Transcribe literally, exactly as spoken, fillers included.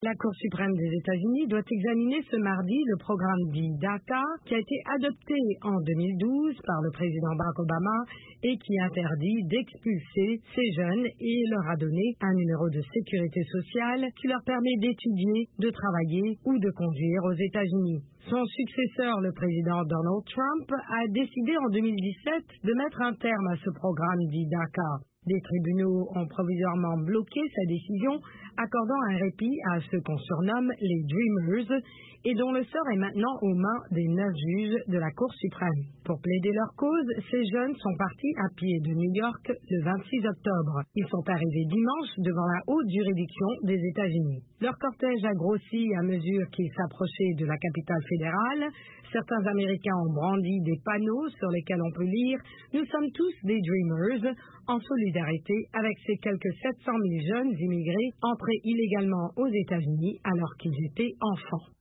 La Cour suprême des États-Unis doit examiner ce mardi le programme dit DACA qui a été adopté en deux mille douze par le président Barack Obama et qui interdit d'expulser ces jeunes et leur a donné un numéro de sécurité sociale qui leur permet d'étudier, de travailler ou de conduire aux États-Unis. Son successeur, le président Donald Trump, a décidé en deux mille dix-sept de mettre un terme à ce programme dit DACA. Les tribunaux ont provisoirement bloqué sa décision, accordant un répit à ceux qu'on surnomme les Dreamers et dont le sort est maintenant aux mains des neuf juges de la Cour suprême. Pour plaider leur cause, ces jeunes sont partis à pied de New York le vingt-six octobre. Ils sont arrivés dimanche devant la haute juridiction des États-Unis. Leur cortège a grossi à mesure qu'ils s'approchaient de la capitale fédérale. Certains Américains ont brandi des panneaux sur lesquels on peut lire « Nous sommes tous des Dreamers » en solidarité avec ces quelques sept cent mille jeunes immigrés entrés illégalement aux États-Unis alors qu'ils étaient enfants.